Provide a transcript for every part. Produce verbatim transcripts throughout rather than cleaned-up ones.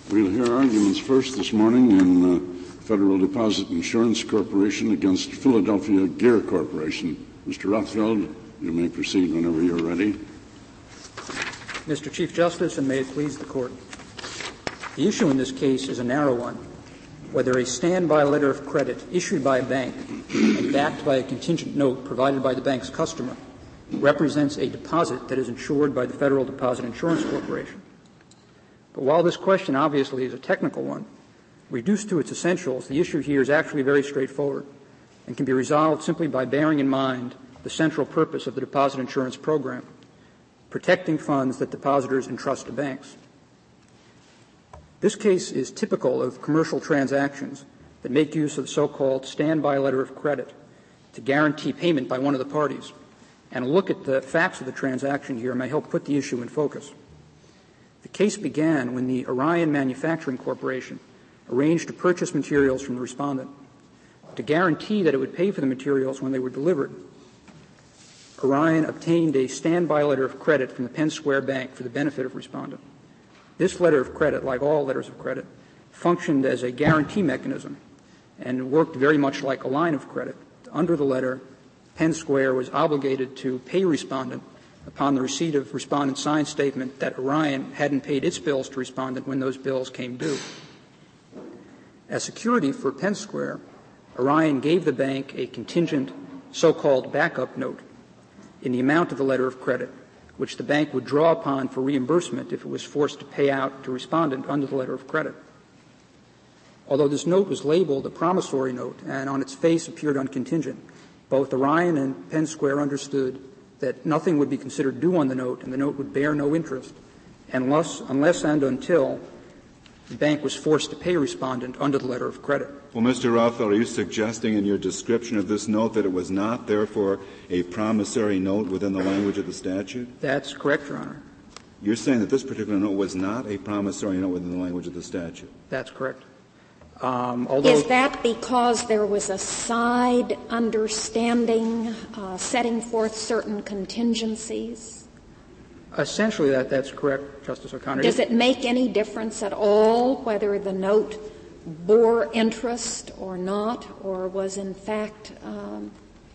We'll hear arguments first this morning in uh, Federal Deposit Insurance Corporation against Philadelphia Gear Corporation. Mister Rothfeld, you may proceed whenever you're ready. Mister Chief Justice, and may it please the Court, the issue in this case is a narrow one, whether a standby letter of credit issued by a bank and backed by a contingent note provided by the bank's customer represents a deposit that is insured by the Federal Deposit Insurance Corporation. But while this question obviously is a technical one, reduced to its essentials, the issue here is actually very straightforward and can be resolved simply by bearing in mind the central purpose of the deposit insurance program, protecting funds that depositors entrust to banks. This case is typical of commercial transactions that make use of the so-called standby letter of credit to guarantee payment by one of the parties. And a look at the facts of the transaction here may help put the issue in focus. The case began when the Orion Manufacturing Corporation arranged to purchase materials from the respondent. To guarantee that it would pay for the materials when they were delivered, Orion obtained a standby letter of credit from the Penn Square Bank for the benefit of respondent. This letter of credit, like all letters of credit, functioned as a guarantee mechanism and worked very much like a line of credit. Under the letter, Penn Square was obligated to pay respondent upon the receipt of respondent's signed statement that Orion hadn't paid its bills to respondent when those bills came due. As security for Penn Square, Orion gave the bank a contingent so-called backup note in the amount of the letter of credit, which the bank would draw upon for reimbursement if it was forced to pay out to respondent under the letter of credit. Although this note was labeled a promissory note and on its face appeared uncontingent, both Orion and Penn Square understood that nothing would be considered due on the note and the note would bear no interest unless, unless and until the bank was forced to pay respondent under the letter of credit. Well, Mister Rothfeld, are you suggesting in your description of this note that it was not, therefore, a promissory note within the language of the statute? That's correct, Your Honor. You're saying that this particular note was not a promissory note within the language of the statute? That's correct. Um, although Is that because there was a side understanding uh, setting forth certain contingencies? Essentially, that, that's correct, Justice O'Connor. Does it make any difference at all whether the note bore interest or not, or was in fact um,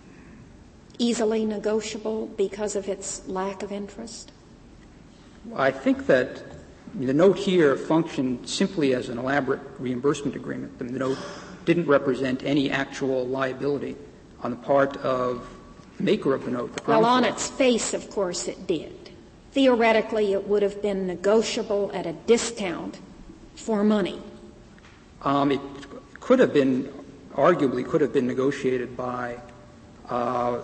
easily negotiable because of its lack of interest? I think that the note here functioned simply as an elaborate reimbursement agreement. The note didn't represent any actual liability on the part of the maker of the note. The well, on its face, of course, it did. Theoretically, it would have been negotiable at a discount for money. Um, it could have been, arguably, could have been negotiated by uh,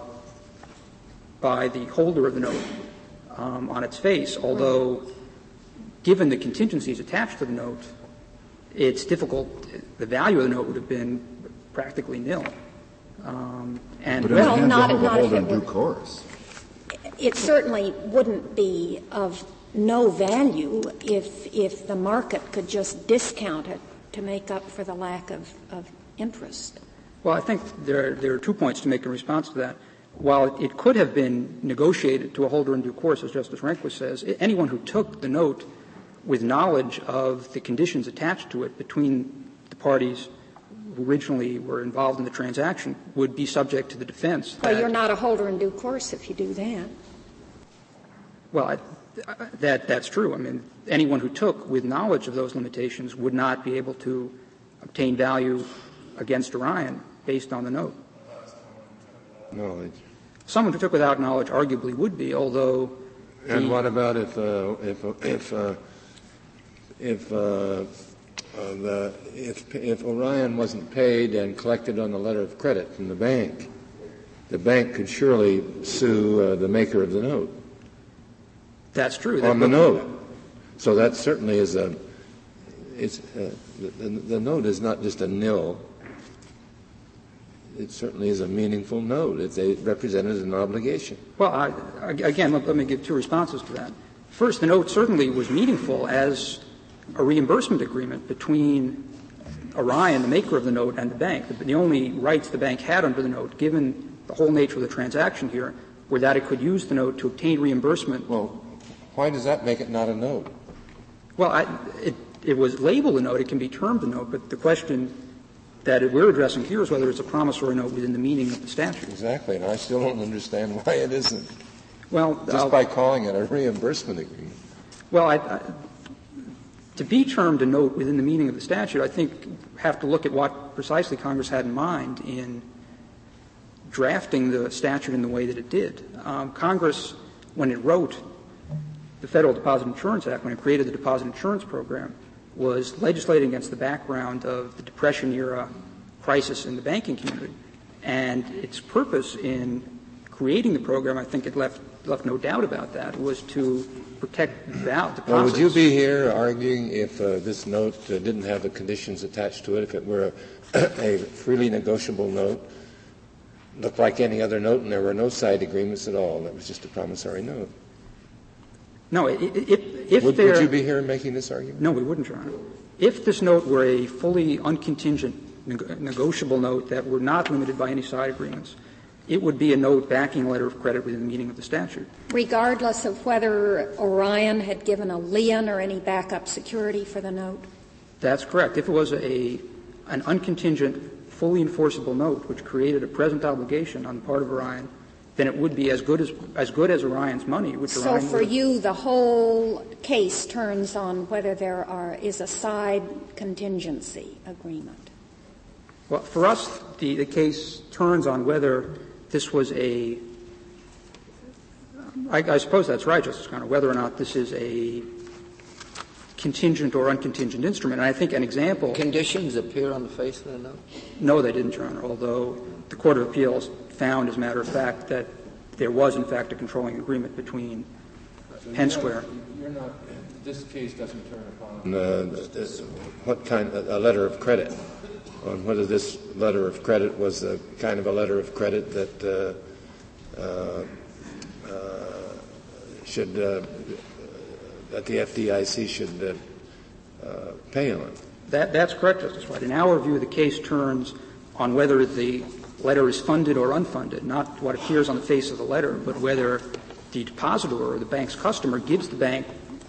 by the holder of the note um, on its face, although right. Given the contingencies attached to the note, it's difficult. The value of the note would have been practically nil. Um, and but well, not, of not if in it due were, course. It certainly wouldn't be of no value if if the market could just discount it to make up for the lack of, of interest. Well, I think there there are two points to make in response to that. While it could have been negotiated to a holder in due course, as Justice Rehnquist says, anyone who took the note with knowledge of the conditions attached to it between the parties who originally were involved in the transaction would be subject to the defense. Well, you're not a holder in due course if you do that. Well, I, that that's true. I mean, anyone who took with knowledge of those limitations would not be able to obtain value against Orion based on the note. Knowledge. Someone who took without knowledge arguably would be, although. And what about if uh, if if uh, if uh, uh, the if if Orion wasn't paid and collected on the letter of credit from the bank, the bank could surely sue uh, the maker of the note. That's true. On the note. So that certainly is a. It's uh, the, the note is not just a nil. It certainly is a meaningful note. It's a, represented as an obligation. Well, I, again, let, let me give two responses to that. First, the note certainly was meaningful as a reimbursement agreement between Orion, the maker of the note, and the bank. The, the only rights the bank had under the note, given the whole nature of the transaction here, were that it could use the note to obtain reimbursement. Well, why does that make it not a note? Well, I, it, it was labeled a note. It can be termed a note, but the question that we're addressing here is whether it's a promissory note within the meaning of the statute. Exactly, and I still don't understand why it isn't. Well, just I'll, by calling it a reimbursement agreement. Well, I, I, to be termed a note within the meaning of the statute, I think have to look at what precisely Congress had in mind in drafting the statute in the way that it did. Um, Congress, when it wrote the Federal Deposit Insurance Act, when it created the Deposit Insurance Program, was legislating against the background of the Depression-era crisis in the banking community. And its purpose in creating the program, I think it left left no doubt about that, was to protect val- deposits. Well, would you be here arguing if uh, this note uh, didn't have the conditions attached to it, if it were a, a freely negotiable note, looked like any other note, and there were no side agreements at all? That was just a promissory note. No, if, if would, there, would you be here making this argument? No, we wouldn't, Your Honor. If this note were a fully uncontingent neg- negotiable note that were not limited by any side agreements, it would be a note backing a letter of credit within the meaning of the statute. Regardless of whether Orion had given a lien or any backup security for the note? That's correct. If it was a an uncontingent, fully enforceable note which created a present obligation on the part of Orion, then it would be as good as as good as Orion's money. Which so Orion for would. you, the whole case turns on whether there are is a side contingency agreement. Well, for us, the, the case turns on whether this was a I, I suppose that's right, Justice Conner, whether or not this is a contingent or uncontingent instrument. And I think an example — Conditions appear on the face of the note? No, they didn't, Your Honor, although the Court of Appeals found, as a matter of fact, that there was, in fact, a controlling agreement between so Penn you're Square. Not, you're not, this case doesn't turn upon uh, what kind — a letter of credit, on whether this letter of credit was a kind of a letter of credit that uh, uh, uh, should uh, that the F D I C should uh, uh, pay on. That, that's correct, Justice White. In our view, the case turns on whether the letter is funded or unfunded, not what appears on the face of the letter, but whether the depositor or the bank's customer gives the bank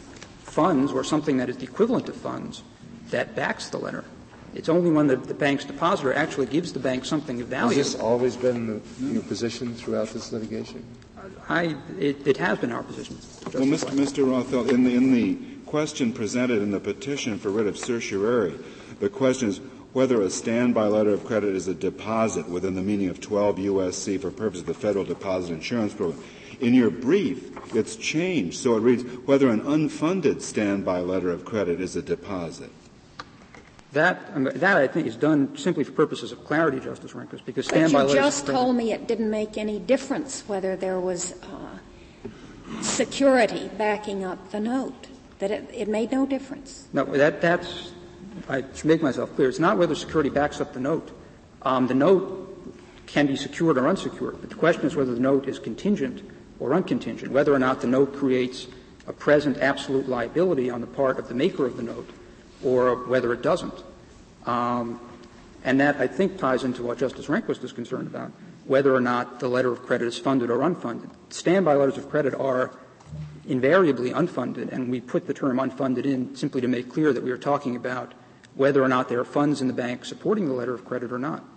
funds or something that is the equivalent of funds that backs the letter. It's only when the, the bank's depositor actually gives the bank something of value. Has this always been the, your position throughout this litigation? I, it, it has been our position. Justice Well, Mister White. Mister Rothfeld, in the, in the question presented in the petition for writ of certiorari, the question is whether a standby letter of credit is a deposit within the meaning of twelve U S C for purposes of the Federal Deposit Insurance Program. In your brief, it's changed, so it reads whether an unfunded standby letter of credit is a deposit. That, um, that I think is done simply for purposes of clarity, Justice Rehnquist, because standby letters. But you just told me it didn't make any difference whether there was uh, security backing up the note, that it, it made no difference. No, that, that's — I should make myself clear. It's not whether security backs up the note. Um, the note can be secured or unsecured, but the question is whether the note is contingent or uncontingent, whether or not the note creates a present absolute liability on the part of the maker of the note, or whether it doesn't. Um, and that, I think, ties into what Justice Rehnquist is concerned about, whether or not the letter of credit is funded or unfunded. Standby letters of credit are invariably unfunded, and we put the term unfunded in simply to make clear that we are talking about whether or not there are funds in the bank supporting the letter of credit or not.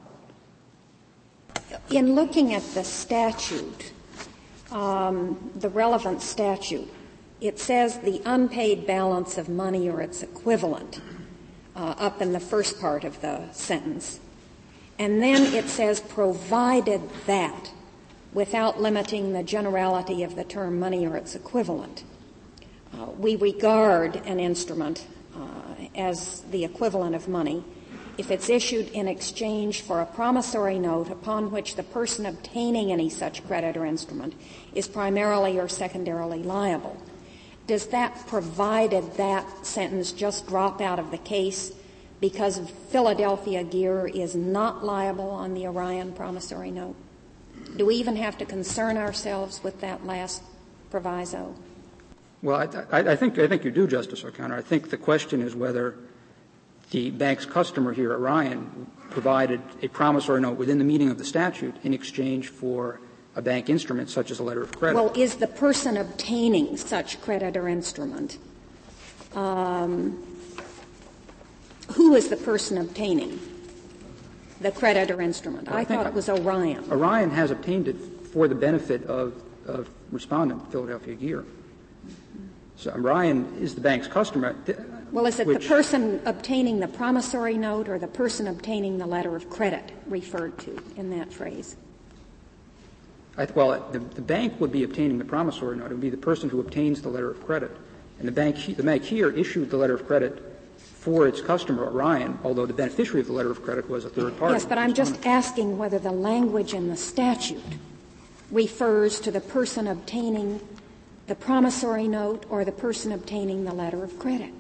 In looking at the statute, um, the relevant statute, it says the unpaid balance of money or its equivalent uh, up in the first part of the sentence. And then it says provided that, without limiting the generality of the term money or its equivalent. Uh, we regard an instrument uh, as the equivalent of money if it's issued in exchange for a promissory note upon which the person obtaining any such credit or instrument is primarily or secondarily liable. Does that provided that sentence just drop out of the case because Philadelphia Gear is not liable on the Orion promissory note? Do we even have to concern ourselves with that last proviso? Well, I, I, I think I think you do, Justice O'Connor. I think the question is whether the bank's customer here, Orion, provided a promissory note within the meaning of the statute in exchange for a bank instrument such as a letter of credit. Well, is the person obtaining such credit or instrument uh, um, who is the person obtaining the credit or instrument? Well, I I thought it was Orion. Orion has obtained it for the benefit of, of respondent, Philadelphia Gear. So Orion is the bank's customer. Well, is it which, the person obtaining the promissory note or the person obtaining the letter of credit referred to in that phrase? I, well, the, the bank would be obtaining the promissory note. It would be the person who obtains the letter of credit. And the bank, the bank here issued the letter of credit for its customer, Orion, although the beneficiary of the letter of credit was a third party. Yes, but I'm just asking whether the language in the statute refers to the person obtaining the promissory note or the person obtaining the letter of credit.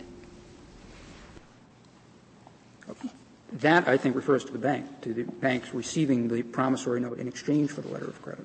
That, I think, refers to the bank, to the banks receiving the promissory note in exchange for the letter of credit.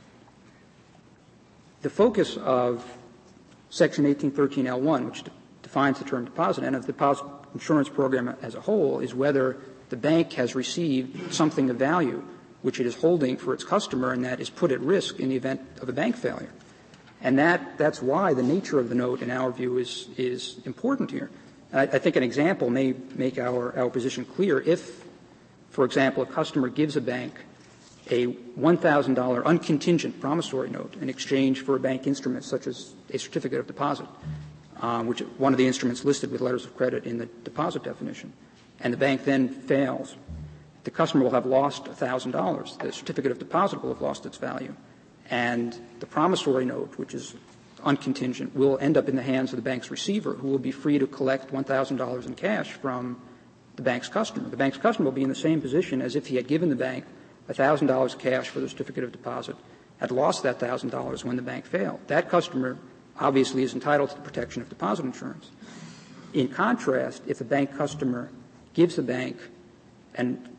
The focus of Section eighteen thirteen L one, which de- defines the term deposit, and of the deposit insurance program as a whole, is whether the bank has received something of value which it is holding for its customer and that is put at risk in the event of a bank failure. And that, that's why the nature of the note, in our view, is, is important here. I, I think an example may make our, our position clear. If, for example, a customer gives a bank a one thousand dollars uncontingent promissory note in exchange for a bank instrument such as a certificate of deposit, um, which one of the instruments listed with letters of credit in the deposit definition, and the bank then fails, the customer will have lost one thousand dollars. The certificate of deposit will have lost its value. And the promissory note, which is uncontingent, will end up in the hands of the bank's receiver, who will be free to collect one thousand dollars in cash from the bank's customer. The bank's customer will be in the same position as if he had given the bank one thousand dollars cash for the certificate of deposit, had lost that one thousand dollars when the bank failed. That customer obviously is entitled to the protection of deposit insurance. In contrast, if a bank customer gives the bank an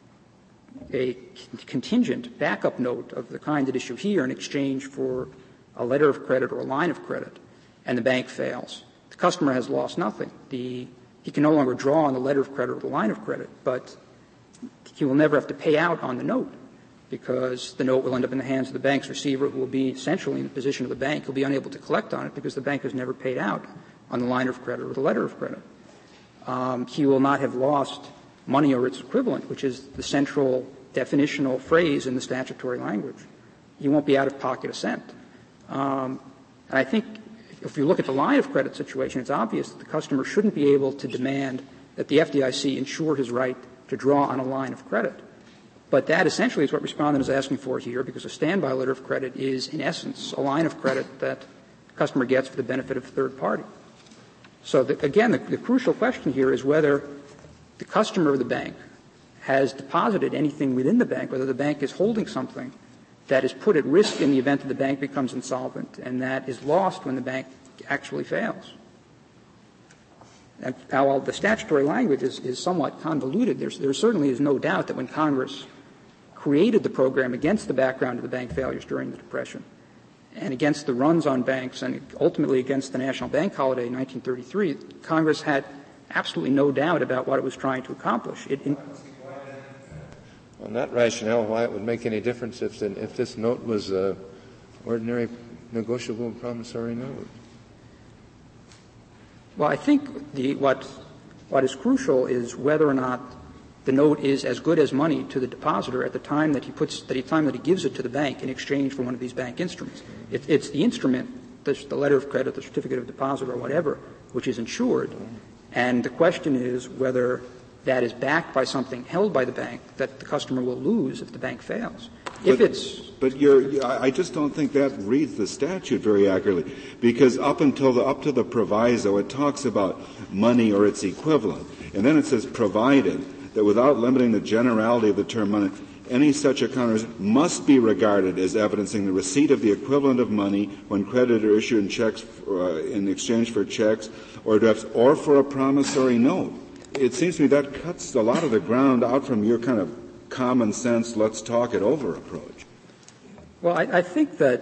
a contingent backup note of the kind at issue here in exchange for a letter of credit or a line of credit, and the bank fails, the customer has lost nothing. The, he can no longer draw on the letter of credit or the line of credit, but he will never have to pay out on the note because the note will end up in the hands of the bank's receiver, who will be essentially in the position of the bank. He'll be unable to collect on it because the bank has never paid out on the line of credit or the letter of credit. Um, he will not have lost money or its equivalent, which is the central definitional phrase in the statutory language. He won't be out of pocket a cent. Um, and I think if you look at the line of credit situation, it's obvious that the customer shouldn't be able to demand that the F D I C ensure his right to draw on a line of credit. But that essentially is what Respondent is asking for here, because a standby letter of credit is, in essence, a line of credit that the customer gets for the benefit of a third party. So, the, again, the, the crucial question here is whether the customer of the bank has deposited anything within the bank, whether the bank is holding something that is put at risk in the event that the bank becomes insolvent and that is lost when the bank actually fails. And while the statutory language is, is somewhat convoluted, there's, there certainly is no doubt that when Congress created the program against the background of the bank failures during the Depression and against the runs on banks and ultimately against the national bank holiday in nineteen thirty-three, Congress had absolutely no doubt about what it was trying to accomplish. It, in, On that rationale, why it would make any difference if, the, if this note was an ordinary negotiable promissory note? Well, I think the, what, what is crucial is whether or not the note is as good as money to the depositor at the time that he puts, at the time that he gives it to the bank in exchange for one of these bank instruments. It, it's the instrument, the, the letter of credit, the certificate of deposit, or whatever, which is insured. And the question is whether that is backed by something held by the bank that the customer will lose if the bank fails. If but, it's but you're, I just don't think that reads the statute very accurately, because up until the up to the proviso, it talks about money or its equivalent, and then it says provided that without limiting the generality of the term money, any such account must be regarded as evidencing the receipt of the equivalent of money when credit or issued in checks uh, in exchange for checks or drafts or for a promissory note. It seems to me that cuts a lot of the ground out from your kind of common sense, let's talk it over approach. Well, I, I think that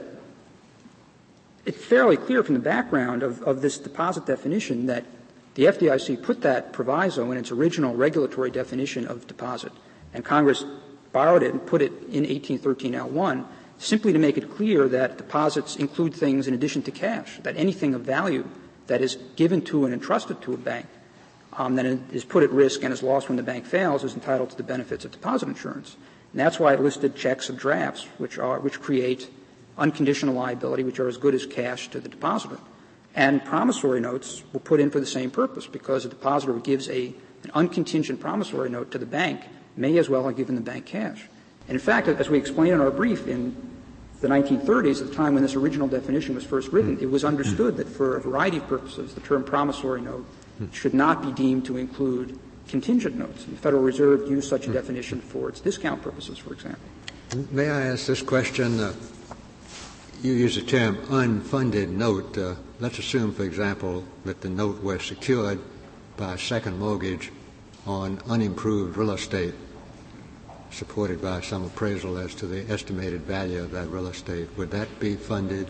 it's fairly clear from the background of, of this deposit definition that the F D I C put that proviso in its original regulatory definition of deposit, and Congress borrowed it and put it in eighteen thirteen L one simply to make it clear that deposits include things in addition to cash, that anything of value that is given to and entrusted to a bank um, then is put at risk and is lost when the bank fails is entitled to the benefits of deposit insurance. And that's why it listed checks and drafts, which are which create unconditional liability, which are as good as cash to the depositor. And promissory notes were put in for the same purpose, because a depositor who gives a, an uncontingent promissory note to the bank may as well have given the bank cash. And in fact, as we explained in our brief, in the nineteen thirties, at the time when this original definition was first written, it was understood that for a variety of purposes, the term promissory note should not be deemed to include contingent notes. The Federal Reserve used such a definition for its discount purposes, for example. May I ask this question? Uh, you use the term unfunded note. Uh, let's assume, for example, that the note was secured by a second mortgage on unimproved real estate, supported by some appraisal as to the estimated value of that real estate. Would that be funded?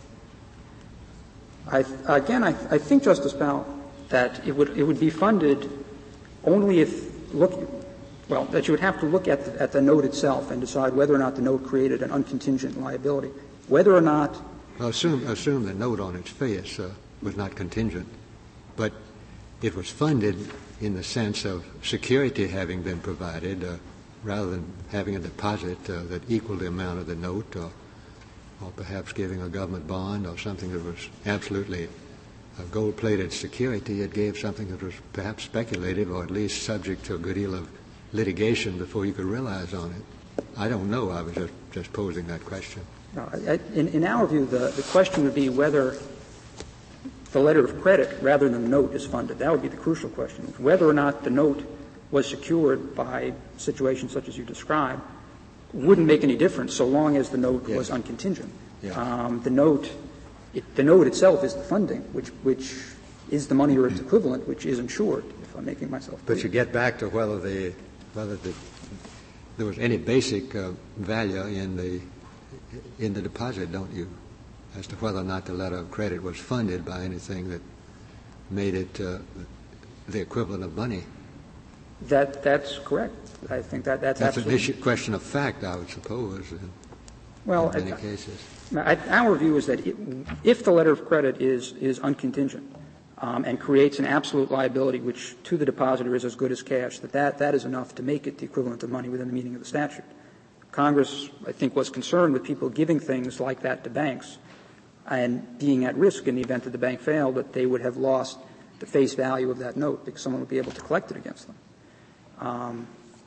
I, again, I, I think, Justice Powell, that it would it would be funded only if look well that you would have to look at the, at the note itself and decide whether or not the note created an uncontingent liability, whether or not. Well, assume assume the note on its face uh, was not contingent, but it was funded in the sense of security having been provided, uh, rather than having a deposit uh, that equaled the amount of the note, or, or perhaps giving a government bond or something that was absolutely a gold-plated security. It gave something that was perhaps speculative, or at least subject to a good deal of litigation before you could realize on it. I don't know. I was just, just posing that question. No, I, in, in our view, the, the question would be whether the letter of credit rather than the note is funded. That would be the crucial question. Whether or not the note was secured by situations such as you described wouldn't make any difference so long as the note yes. was uncontingent. Yeah. Um, the note It, the note itself is the funding, which which is the money or its equivalent, which is insured, if I'm making myself clear. But you get back to whether the whether the, there was any basic uh, value in the in the deposit, don't you, as to whether or not the letter of credit was funded by anything that made it uh, the equivalent of money. That that's correct. I think that that's, that's absolutely. an issue, question of fact, I would suppose. In, well, in many I, cases. I, our view is that it, if the letter of credit is is uncontingent um, and creates an absolute liability, which to the depositor is as good as cash, that, that that is enough to make it the equivalent of money within the meaning of the statute. Congress, I think, was concerned with people giving things like that to banks and being at risk in the event that the bank failed, that they would have lost the face value of that note because someone would be able to collect it against them. Um,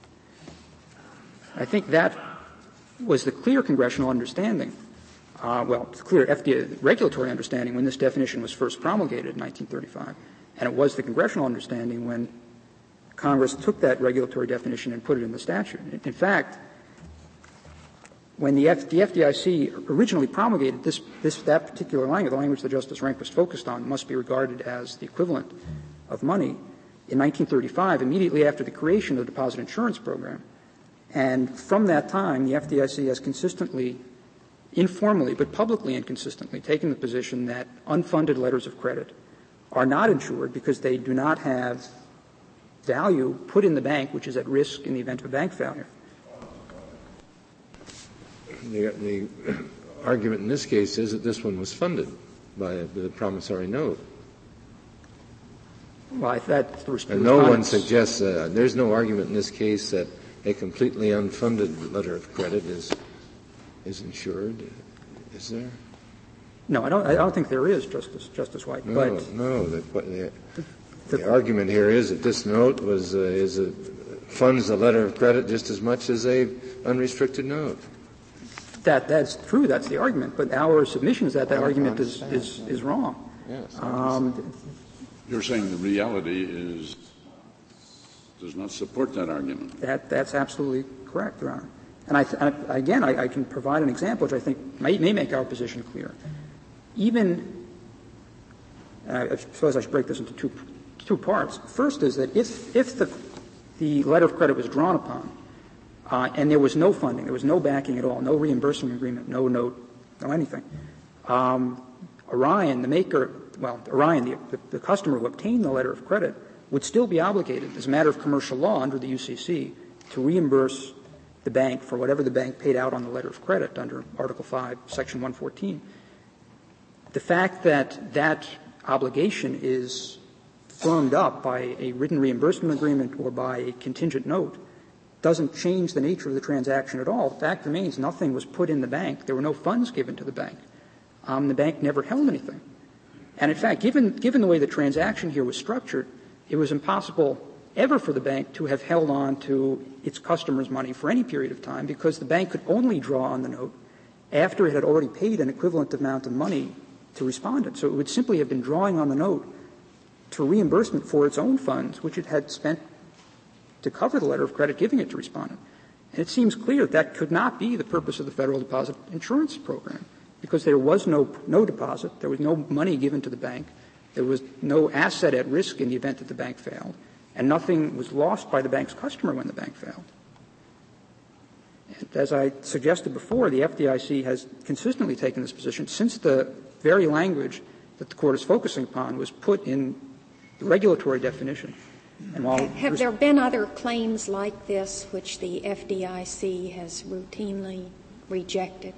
I think that was the clear congressional understanding. Uh, well, it's clear F D A regulatory understanding when this definition was first promulgated in nineteen thirty-five, and it was the congressional understanding when Congress took that regulatory definition and put it in the statute. In, in fact, when the, F, the F D I C originally promulgated this, this that particular language, the language that Justice Rehnquist focused on, must be regarded as the equivalent of money. In nineteen thirty-five, immediately after the creation of the Deposit Insurance Program, and from that time, the F D I C has consistently, informally but publicly and consistently, taken the position that unfunded letters of credit are not insured because they do not have value put in the bank, which is at risk in the event of a bank failure. The, the argument in this case is that this one was funded by the promissory note. Well, that's the response. And no one suggests, uh, there's no argument in this case that a completely unfunded letter of credit is is insured. Is there? No, I don't. I don't think there is, Justice Justice White. No, but no. The, the, the, the argument here is that this note was uh, is a, funds the letter of credit just as much as a unrestricted note. That that's true. That's the argument. But our submission is that that argument is, is is wrong. Yes. Um, You're saying the reality is does not support that argument. That that's absolutely correct, Your Honor. And I, th- I again, I, I can provide an example which I think may, may make our position clear. Even, uh, I suppose I should break this into two two parts. First is that if if the the letter of credit was drawn upon uh, and there was no funding, there was no backing at all, no reimbursement agreement, no note, no anything, um, Orion, the maker, well, Orion, the, the, the customer who obtained the letter of credit, would still be obligated, as a matter of commercial law under the U C C, to reimburse the bank for whatever the bank paid out on the letter of credit under Article five, Section one fourteen. The fact that that obligation is firmed up by a written reimbursement agreement or by a contingent note doesn't change the nature of the transaction at all. The fact remains nothing was put in the bank. There were no funds given to the bank. Um, the bank never held anything. And in fact, given, given the way the transaction here was structured, it was impossible ever for the bank to have held on to its customers' money for any period of time, because the bank could only draw on the note after it had already paid an equivalent amount of money to respondent. So it would simply have been drawing on the note to reimbursement for its own funds, which it had spent to cover the letter of credit giving it to respondent. And it seems clear that that could not be the purpose of the Federal Deposit Insurance Program, because there was no, no deposit, there was no money given to the bank, there was no asset at risk in the event that the bank failed, and nothing was lost by the bank's customer when the bank failed. And as I suggested before, the F D I C has consistently taken this position since the very language that the Court is focusing upon was put in the regulatory definition. And while have there been other claims like this which the F D I C has routinely rejected?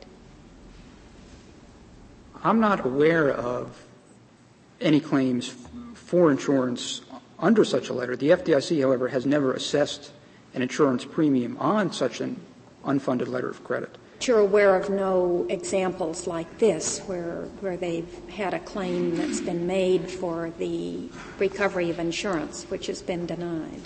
I'm not aware of any claims for insurance under such a letter. The F D I C, however, has never assessed an insurance premium on such an unfunded letter of credit. You're aware of no examples like this where where they've had a claim that's been made for the recovery of insurance which has been denied?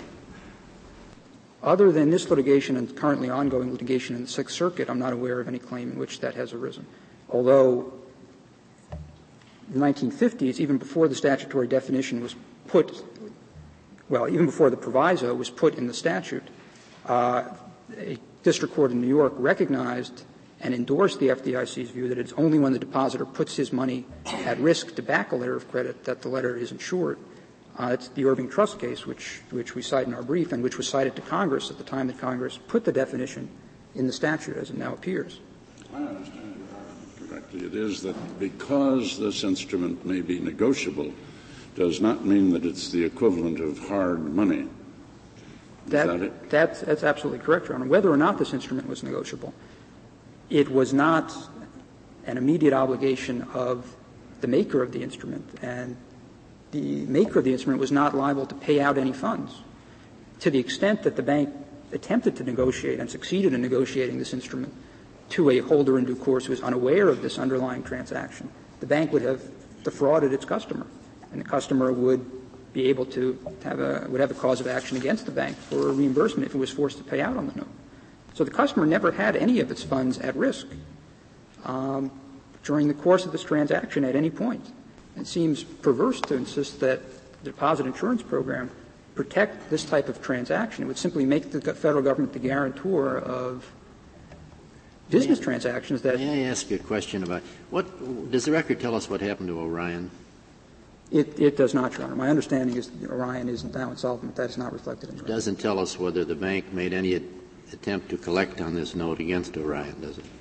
Other than this litigation and currently ongoing litigation in the Sixth Circuit, I'm not aware of any claim in which that has arisen. Although in the nineteen fifties, even before the statutory definition was put, well, even before the proviso was put in the statute, uh, a district court in New York recognized and endorsed the F D I C's view that it's only when the depositor puts his money at risk to back a letter of credit that the letter is insured. Uh, it's the Irving Trust case, which, which we cite in our brief and which was cited to Congress at the time that Congress put the definition in the statute as it now appears. I understand you correctly. It is that because this instrument may be negotiable does not mean that it's the equivalent of hard money. Is that, that it? That's, that's absolutely correct, Your Honor. Whether or not this instrument was negotiable, it was not an immediate obligation of the maker of the instrument, and the maker of the instrument was not liable to pay out any funds. To the extent that the bank attempted to negotiate and succeeded in negotiating this instrument to a holder in due course who was unaware of this underlying transaction, the bank would have defrauded its customer, and the customer would be able to have a, would have a cause of action against the bank for a reimbursement if it was forced to pay out on the note. So the customer never had any of its funds at risk um, during the course of this transaction at any point. It seems perverse to insist that the Deposit Insurance Program protect this type of transaction. It would simply make the federal government the guarantor of business may I, transactions that — May I ask you a question about what — does the record tell us what happened to Orion? It, it does not, Your Honor. My understanding is that Orion is now insolvent. That is not reflected in the record. It doesn't tell us whether the bank made any ad- attempt to collect on this note against Orion, does it?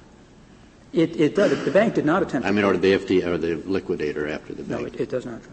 It, it does. The bank did not attempt I mean, or the F D, or the liquidator after the bank. No, it, it does not.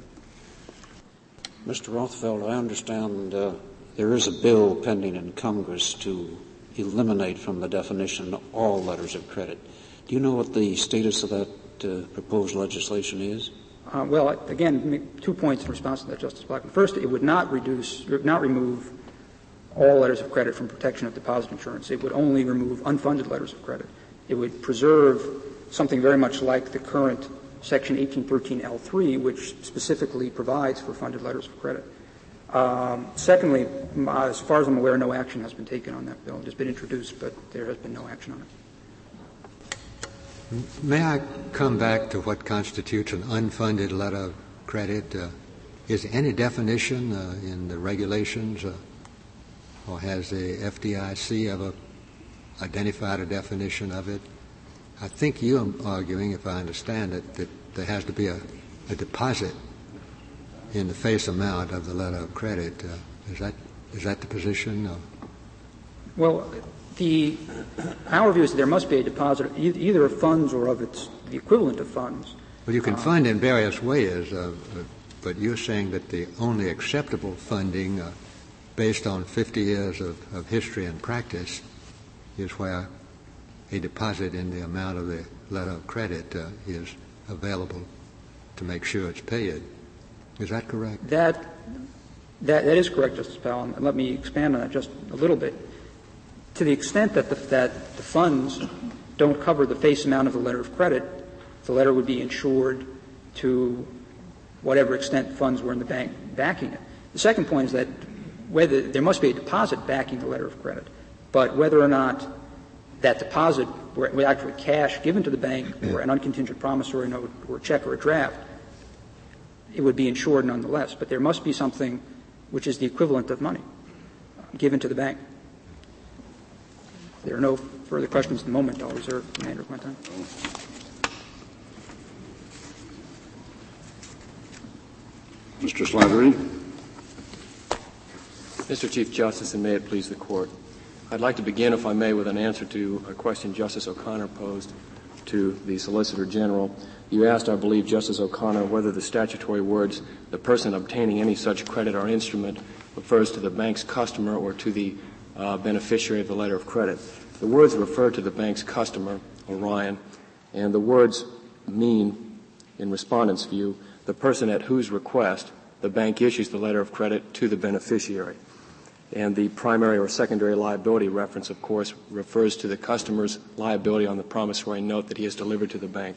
Mister Rothfeld, I understand uh, there is a bill pending in Congress to eliminate from the definition all letters of credit. Do you know what the status of that uh, proposed legislation is? Uh, well, again, two points in response to that, Justice Blackmun. First, it would not reduce, not remove all letters of credit from protection of deposit insurance. It would only remove unfunded letters of credit. It would preserve something very much like the current Section eighteen thirteen L three, which specifically provides for funded letters of credit. Um, secondly, as far as I'm aware, no action has been taken on that bill. It has been introduced, but there has been no action on it. May I come back to what constitutes an unfunded letter of credit? Uh, is there any definition uh, in the regulations, uh, or has the F D I C ever identified a definition of it? I think you're arguing, if I understand it, that there has to be a, a deposit in the face amount of the letter of credit. Uh, is that is that the position? Or? Well, the our view is that there must be a deposit either of funds or of its the equivalent of funds. Well, you can uh, fund in various ways, uh, but you're saying that the only acceptable funding, uh, based on fifty years of, of history and practice, is where a deposit in the amount of the letter of credit uh, is available to make sure it's paid. Is that correct? That that, that is correct, Justice Powell, and let me expand on that just a little bit. To the extent that the, that the funds don't cover the face amount of the letter of credit, the letter would be insured to whatever extent funds were in the bank backing it. The second point is that whether there must be a deposit backing the letter of credit, but whether or not that deposit were actually cash given to the bank or an uncontingent promissory note or a check or a draft, it would be insured nonetheless. But there must be something which is the equivalent of money given to the bank. If there are no further questions at the moment, I'll reserve the remainder of my time. Mister Slattery. Mister Chief Justice, and may it please the Court, I'd like to begin, if I may, with an answer to a question Justice O'Connor posed to the Solicitor General. You asked, I believe, Justice O'Connor, whether the statutory words, the person obtaining any such credit or instrument, refers to the bank's customer or to the uh, beneficiary of the letter of credit. The words refer to the bank's customer, Orion, and the words mean, in respondent's view, the person at whose request the bank issues the letter of credit to the beneficiary. And the primary or secondary liability reference, of course, refers to the customer's liability on the promissory note that he has delivered to the bank.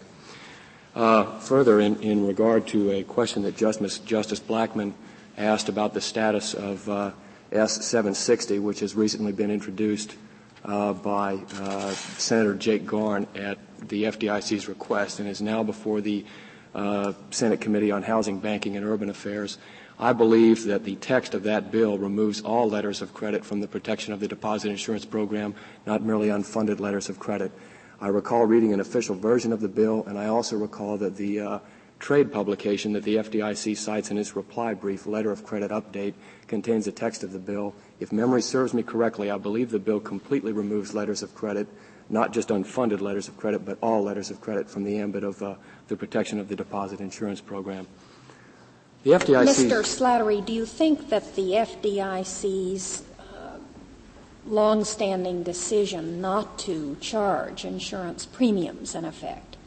Uh, further, in, in regard to a question that Justice, Justice Blackmun asked about the status of uh, S seven sixty, which has recently been introduced uh, by uh, Senator Jake Garn at the F D I C's request and is now before the uh, Senate Committee on Housing, Banking, and Urban Affairs, I believe that the text of that bill removes all letters of credit from the protection of the Deposit Insurance Program, not merely unfunded letters of credit. I recall reading an official version of the bill, and I also recall that the uh, trade publication that the F D I C cites in its reply brief, Letter of Credit Update, contains the text of the bill. If memory serves me correctly, I believe the bill completely removes letters of credit, not just unfunded letters of credit, but all letters of credit from the ambit of uh, the protection of the Deposit Insurance Program. The F D I C Mister Slattery, do you think that the F D I C's uh, longstanding decision not to charge insurance premiums, in effect,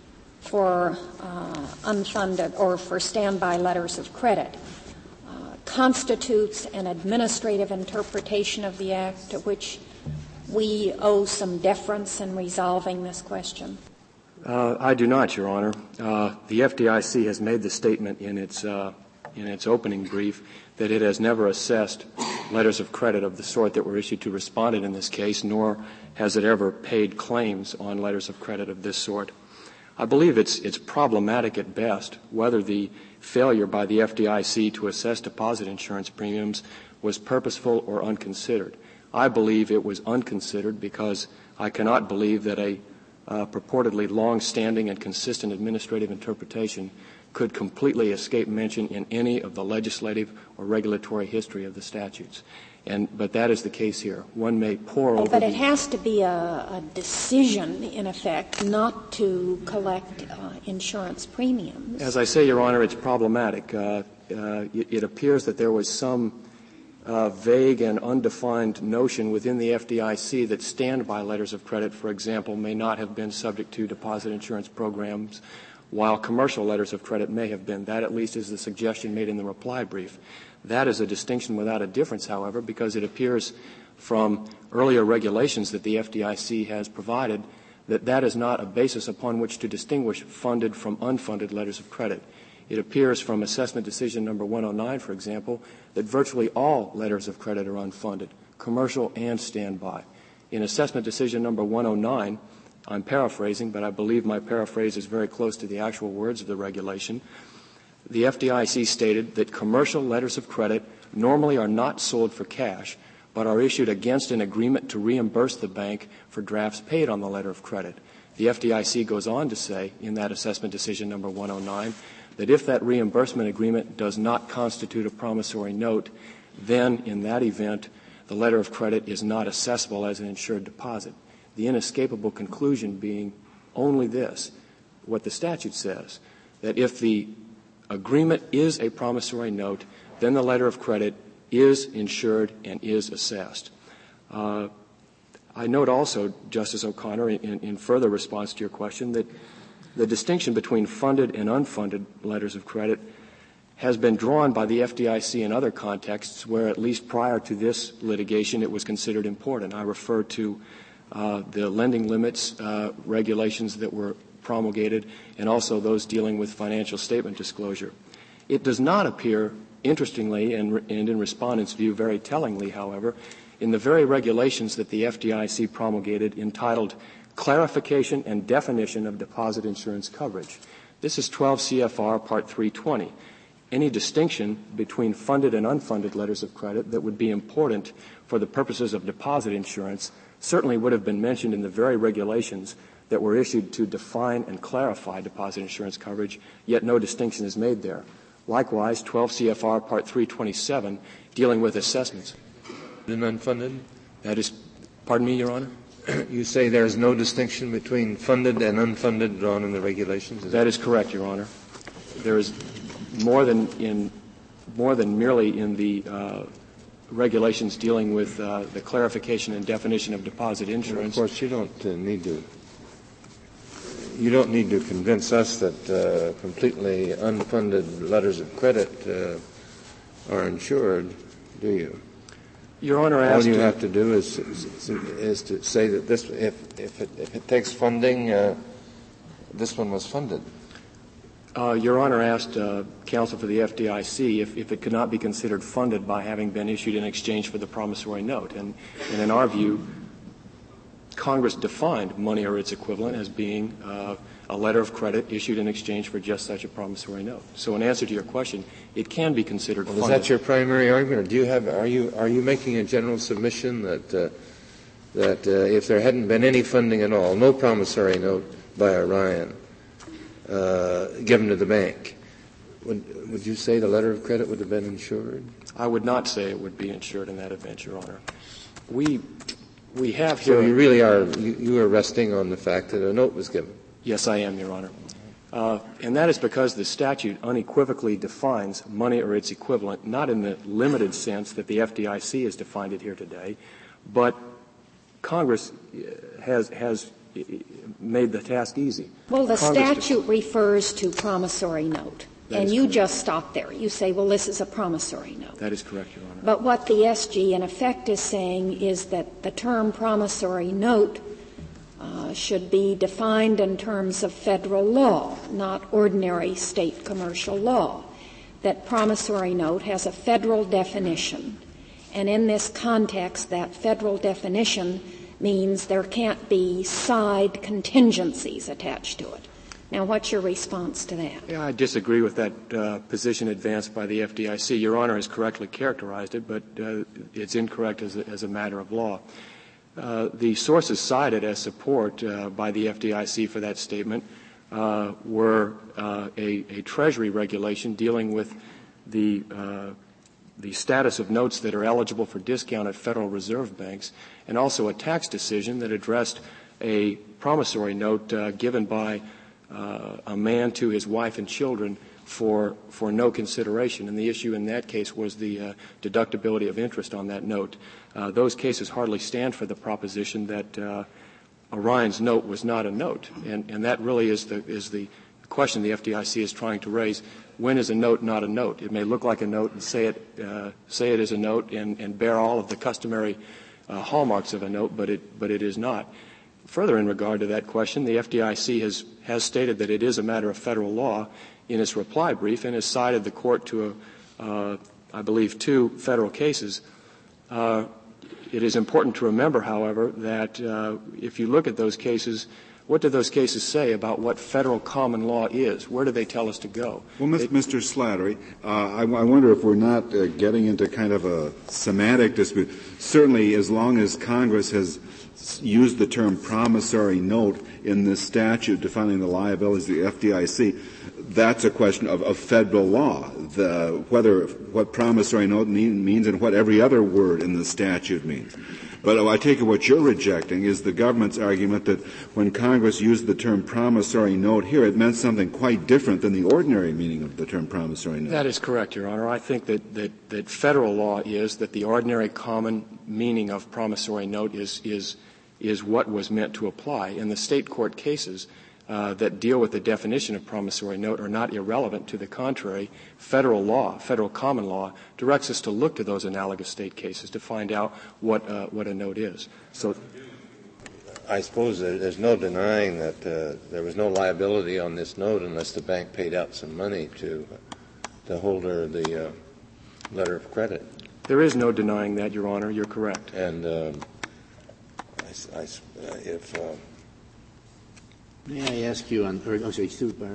for uh, unfunded or for standby letters of credit uh, constitutes an administrative interpretation of the Act to which we owe some deference in resolving this question? Uh, I do not, Your Honor. Uh, the F D I C has made the statement in its uh, in its opening brief that it has never assessed letters of credit of the sort that were issued to respondent in this case, nor has it ever paid claims on letters of credit of this sort. I believe it's it's problematic at best whether the failure by the F D I C to assess deposit insurance premiums was purposeful or unconsidered. I believe it was unconsidered because I cannot believe that a Uh, purportedly long-standing and consistent administrative interpretation could completely escape mention in any of the legislative or regulatory history of the statutes. And, but that is the case here. One may pore over But it the, has to be a, a decision, in effect, not to collect uh, insurance premiums. As I say, Your Honor, it's problematic. Uh, uh, it, it appears that there was some Uh, vague and undefined notion within the F D I C that standby letters of credit, for example, may not have been subject to deposit insurance programs, while commercial letters of credit may have been. That, at least, is the suggestion made in the reply brief. That is a distinction without a difference, however, because it appears from earlier regulations that the F D I C has provided that that is not a basis upon which to distinguish funded from unfunded letters of credit. It appears from assessment decision number one oh nine, for example, that virtually all letters of credit are unfunded, commercial and standby. In assessment decision number one oh nine, I'm paraphrasing, but I believe my paraphrase is very close to the actual words of the regulation, the F D I C stated that commercial letters of credit normally are not sold for cash, but are issued against an agreement to reimburse the bank for drafts paid on the letter of credit. The F D I C goes on to say in that assessment decision number one oh nine that if that reimbursement agreement does not constitute a promissory note, then in that event, the letter of credit is not assessable as an insured deposit. The inescapable conclusion being only this, what the statute says, that if the agreement is a promissory note, then the letter of credit is insured and is assessed. Uh, I note also, Justice O'Connor, in, in further response to your question, that the distinction between funded and unfunded letters of credit has been drawn by the F D I C in other contexts where, at least prior to this litigation, it was considered important. I refer to uh, the lending limits uh, regulations that were promulgated and also those dealing with financial statement disclosure. It does not appear, interestingly and, and in respondents' view very tellingly, however, in the very regulations that the F D I C promulgated entitled Clarification and Definition of Deposit Insurance Coverage. This is twelve C F R Part three twenty. Any distinction between funded and unfunded letters of credit that would be important for the purposes of deposit insurance certainly would have been mentioned in the very regulations that were issued to define and clarify deposit insurance coverage, yet no distinction is made there. Likewise, twelve C F R Part three twenty-seven, dealing with assessments. And unfunded? That is, pardon me, Your Honor? You say there's no distinction between funded and unfunded drawn in the regulations? Is that, that is correct, Your Honor. There is more than in more than merely in the uh, regulations dealing with uh, the clarification and definition of deposit insurance. Well, of course, you don't uh, need to. You don't need to convince us that uh, completely unfunded letters of credit uh, are insured, do you? Your Honor, asked all you have to do is, is is to say that this, if if it, if it takes funding, uh, this one was funded. Uh, Your Honor asked uh, counsel for the F D I C if, if it could not be considered funded by having been issued in exchange for the promissory note. And, and in our view, Congress defined money or its equivalent as being uh, a letter of credit issued in exchange for just such a promissory note. So in answer to your question, it can be considered well, funded. Is that your primary argument, or do you have, are you, are you making a general submission that, uh, that uh, if there hadn't been any funding at all, no promissory note by Orion, Uh, given to the bank, would, would you say the letter of credit would have been insured? I would not say it would be insured in that event, Your Honor. We we have here. So you really are you, you are resting on the fact that a note was given. Yes, I am, Your Honor, uh, and that is because the statute unequivocally defines money or its equivalent, not in the limited sense that the F D I C has defined it here today, but Congress has has. made the task easy. Well, the Congress statute refers to promissory note, that and you correct. just stop there. You say, well, this is a promissory note. That is correct, Your Honor. But what the S G in effect is saying is that the term promissory note uh, should be defined in terms of federal law, not ordinary state commercial law, that promissory note has a federal definition, and in this context, that federal definition means there can't be side contingencies attached to it. Now, what's your response to that? Yeah, I disagree with that uh, position advanced by the F D I C. Your Honor has correctly characterized it, but uh, it's incorrect as a, as a matter of law. Uh, the sources cited as support uh, by the F D I C for that statement uh, were uh, a, a Treasury regulation dealing with the uh, the status of notes that are eligible for discount at Federal Reserve banks, and also a tax decision that addressed a promissory note uh, given by uh, a man to his wife and children for for no consideration. And the issue in that case was the uh, deductibility of interest on that note. Uh, those cases hardly stand for the proposition that uh, Orion's note was not a note, and, and that really is the is the question the F D I C is trying to raise. When is a note not a note? It may look like a note and say it uh, say it is a note and, and bear all of the customary uh, hallmarks of a note, but it but it is not. Further, in regard to that question, the F D I C has has stated that it is a matter of federal law in its reply brief and has cited the court to, a, uh, I believe, two federal cases. Uh, it is important to remember, however, that uh, if you look at those cases, what do those cases say about what federal common law is? Where do they tell us to go? Well, Mister Slattery, uh, I, I wonder if we're not uh, getting into kind of a semantic dispute. Certainly, as long as Congress has used the term promissory note in this statute defining the liabilities of the F D I C, that's a question of, of federal law, the, whether what promissory note mean, means and what every other word in the statute means. But I take it what you're rejecting is the government's argument that when Congress used the term promissory note here, it meant something quite different than the ordinary meaning of the term promissory note. That is correct, Your Honor. I think that, that, that federal law is that the ordinary common meaning of promissory note is, is, is what was meant to apply. In the state court cases, uh, that deal with the definition of promissory note are not irrelevant. To the contrary, federal law, federal common law, directs us to look to those analogous state cases to find out what uh, what a note is. So, I suppose there's no denying that uh, there was no liability on this note unless the bank paid out some money to the holder of the uh, letter of credit. There is no denying that, Your Honor. You're correct. And um, I, I, if uh, may I ask you on, or, oh, sorry,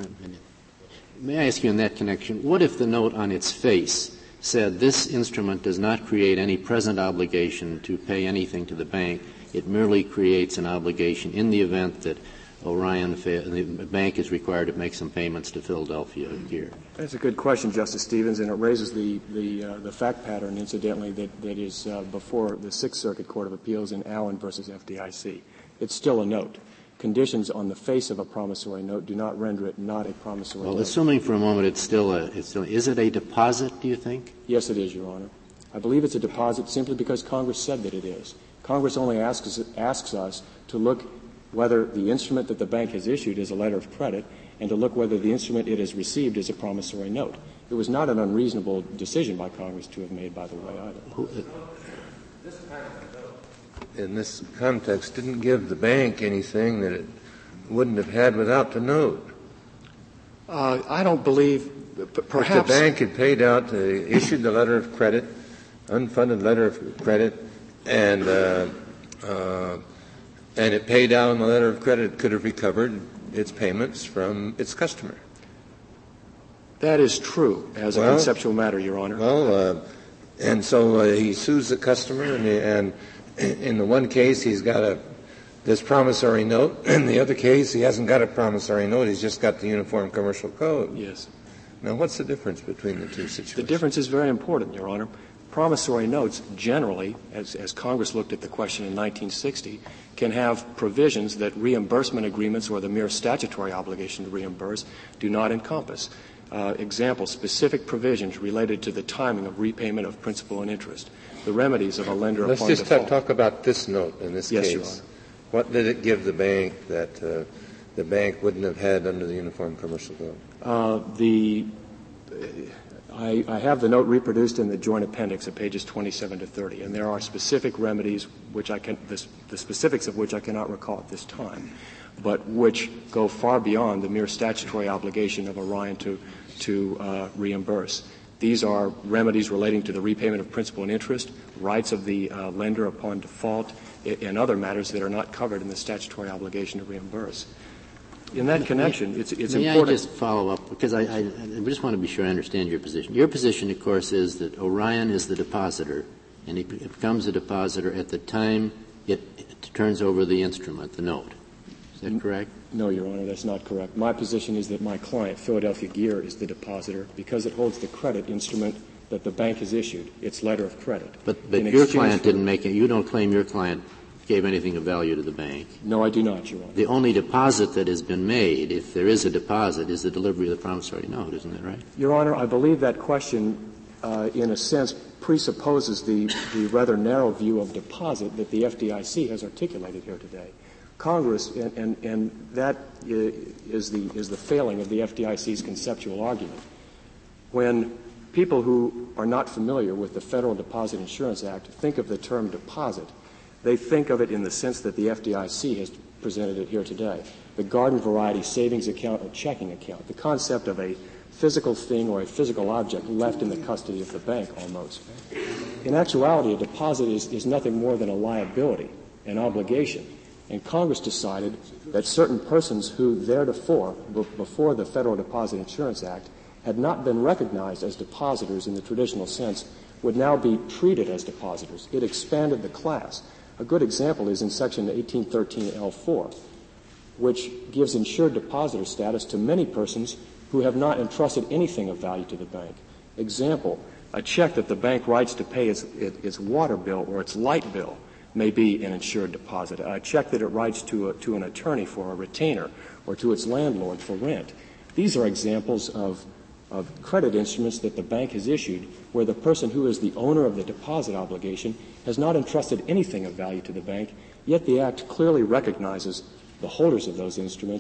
may I ask you in that connection, what if the note on its face said this instrument does not create any present obligation to pay anything to the bank? It merely creates an obligation in the event that Orion, the bank is required to make some payments to Philadelphia Gear. That's a good question, Justice Stevens, and it raises the the, uh, the fact pattern, incidentally, that, that is uh, before the Sixth Circuit Court of Appeals in Allen versus F D I C. It's still a note. Conditions on the face of a promissory note do not render it not a promissory well, note. Well, assuming for a moment it's still a, it's still, is it a deposit, do you think? Yes, it is, Your Honor. I believe it's a deposit simply because Congress said that it is. Congress only asks, asks us to look whether the instrument that the bank has issued is a letter of credit and to look whether the instrument it has received is a promissory note. It was not an unreasonable decision by Congress to have made, by the way, either. This kind of note, in this context, didn't give the bank anything that it wouldn't have had without the note. Uh, I don't believe, p- perhaps. If the bank had paid out, uh, issued the letter of credit, unfunded letter of credit, and uh, uh, and it paid out on the letter of credit, it could have recovered its payments from its customer. That is true as well, a conceptual matter, Your Honor. Well, uh, and so uh, he sues the customer, and, and in the one case he's got a this promissory note. In the other case, he hasn't got a promissory note. He's just got the Uniform Commercial Code. Yes. Now, what's the difference between the two situations? The difference is very important, Your Honor. Promissory notes generally, as, as Congress looked at the question in nineteen sixty, can have provisions that reimbursement agreements or the mere statutory obligation to reimburse do not encompass. Uh, example, specific provisions related to the timing of repayment of principal and interest, the remedies of a lender Let's upon just default. talk, talk about this note in this yes, case. Your Honor. What did it give the bank that uh, the bank wouldn't have had under the Uniform Commercial Code? Uh, the I, I have the note reproduced in the joint appendix at pages twenty-seven to thirty, and there are specific remedies which I can, the, the specifics of which I cannot recall at this time, but which go far beyond the mere statutory obligation of Orion to, to uh, reimburse. These are remedies relating to the repayment of principal and interest, rights of the uh, lender upon default, and other matters that are not covered in the statutory obligation to reimburse. In that connection, it's, it's May important. May I just follow up? Because I, I, I just want to be sure I understand your position. Your position, of course, is that Orion is the depositor, and he becomes a depositor at the time it, it turns over the instrument, the note. Is that correct? No, Your Honor, that's not correct. My position is that my client, Philadelphia Gear, is the depositor because it holds the credit instrument that the bank has issued, its letter of credit. But, but your client didn't make it. You don't claim your client gave anything of value to the bank. No, I do not, Your Honor. The only deposit that has been made, if there is a deposit, is the delivery of the promissory note, isn't that right? Your Honor, I believe that question, uh, in a sense, presupposes the, the rather narrow view of deposit that the F D I C has articulated here today. Congress, and, and, and that is the, is the failing of the F D I C's conceptual argument. When people who are not familiar with the Federal Deposit Insurance Act think of the term deposit, they think of it in the sense that the F D I C has presented it here today, the garden variety savings account or checking account, the concept of a physical thing or a physical object left in the custody of the bank almost. In actuality, a deposit is, is nothing more than a liability, an obligation. And Congress decided that certain persons who theretofore, b- before the Federal Deposit Insurance Act, had not been recognized as depositors in the traditional sense would now be treated as depositors. It expanded the class. A good example is in Section eighteen thirteen L four, which gives insured depositor status to many persons who have not entrusted anything of value to the bank. Example, a check that the bank writes to pay its, its water bill or its light bill may be an insured deposit. A check that it writes to, a, to an attorney for a retainer or to its landlord for rent. These are examples of, of credit instruments that the bank has issued where the person who is the owner of the deposit obligation has not entrusted anything of value to the bank, yet the Act clearly recognizes the holders of those instruments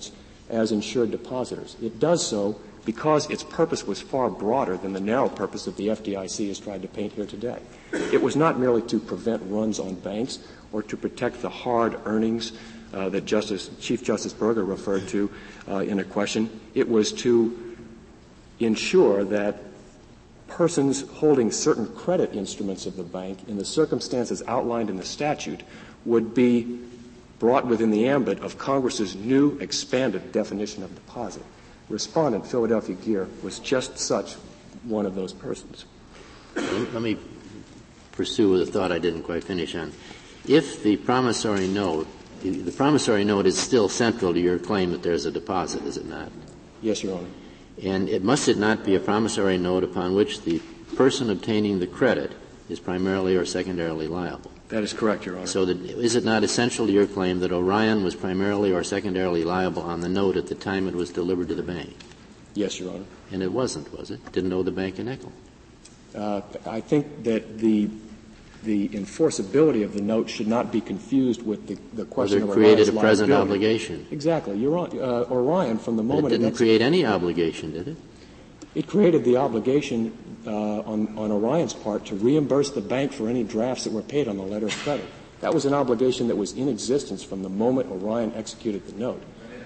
as insured depositors. It does so because its purpose was far broader than the narrow purpose that the F D I C has tried to paint here today. It was not merely to prevent runs on banks or to protect the hard earnings uh, that Justice, Chief Justice Berger referred to uh, in a question. It was to ensure that persons holding certain credit instruments of the bank in the circumstances outlined in the statute would be brought within the ambit of Congress's new expanded definition of deposit. Respondent, Philadelphia Gear, was just such one of those persons. Let me pursue with a thought I didn't quite finish on. If the promissory note, the promissory note is still central to your claim that there's a deposit, is it not? Yes, Your Honor. And it must it not be a promissory note upon which the person obtaining the credit is primarily or secondarily liable? That is correct, Your Honor. So that, is it not essential to your claim that Orion was primarily or secondarily liable on the note at the time it was delivered to the bank? Yes, Your Honor. And it wasn't, was it? Didn't owe the bank a nickel? Uh, I think that the the enforceability of the note should not be confused with the, the question Whether of it created Orion's a present liability. obligation. Exactly. You're on, uh, Orion, from the moment But it didn't it create any obligation, did it? It created the obligation uh, on, on Orion's part to reimburse the bank for any drafts that were paid on the letter of credit. That was an obligation that was in existence from the moment Orion executed the note.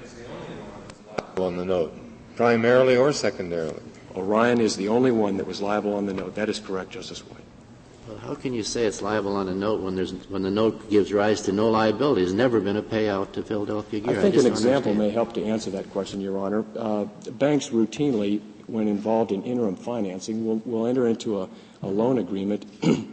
On the note, primarily or secondarily? Orion is the only one that was liable on the note. That is correct, Justice White. Well, how can you say it's liable on a note when there's when the note gives rise to no liability? There's never been a payout to Philadelphia Gear. I think I an example understand. may help to answer that question, Your Honor. Uh, banks routinely, when involved in interim financing, will, will enter into a, a loan agreement,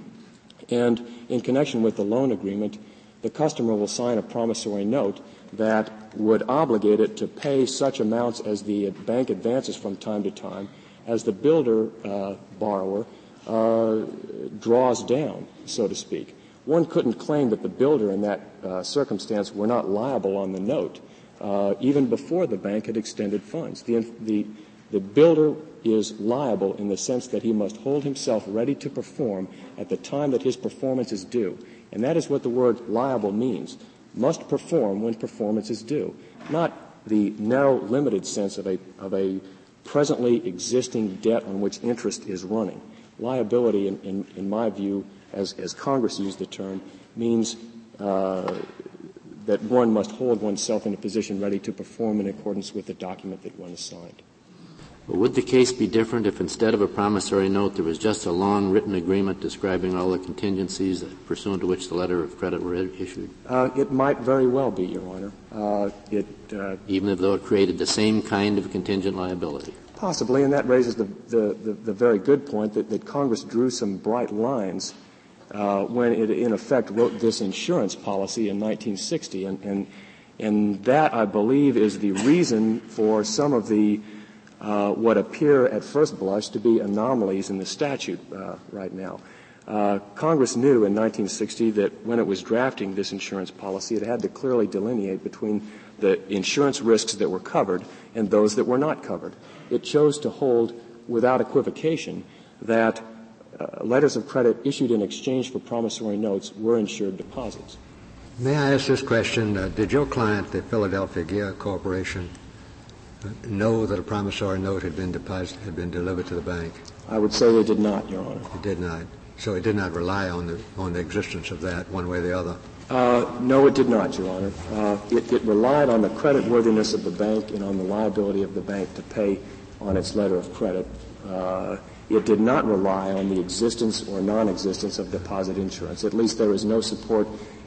and in connection with the loan agreement, the customer will sign a promissory note that would obligate it to pay such amounts as the bank advances from time to time as the builder uh, borrower uh, draws down, so to speak. One couldn't claim that the builder in that uh, circumstance were not liable on the note, uh, even before the bank had extended funds. The, the, the builder is liable in the sense that he must hold himself ready to perform at the time that his performance is due. And that is what the word liable means. Must perform when performance is due, not the narrow, limited sense of a, of a presently existing debt on which interest is running. Liability, in, in, in my view, as, as Congress used the term, means uh, that one must hold oneself in a position ready to perform in accordance with the document that one has signed. But would the case be different if instead of a promissory note there was just a long written agreement describing all the contingencies pursuant to which the letter of credit were issued? Uh, it might very well be, Your Honor. Uh, it, uh, Even though it created the same kind of contingent liability? Possibly, and that raises the, the, the, the very good point that, that Congress drew some bright lines uh, when it, in effect, wrote this insurance policy in nineteen sixty. And, and, and that, I believe, is the reason for some of the uh, what appear at first blush to be anomalies in the statute uh, right now. Uh, Congress knew in nineteen sixty that when it was drafting this insurance policy, it had to clearly delineate between the insurance risks that were covered and those that were not covered. It chose to hold without equivocation that uh, letters of credit issued in exchange for promissory notes were insured deposits. May I ask this question? Uh, did your client, the Philadelphia Gear Corporation, uh, know that a promissory note had been deposit, had been delivered to the bank? I would say they did not, Your Honor. It did not. So it did not rely on the on the existence of that one way or the other? Uh, no, it did not, Your Honor. Uh, it, it relied on the creditworthiness of the bank and on the liability of the bank to pay on its letter of credit. Uh, it did not rely on the existence or non-existence of deposit insurance. At least there is no support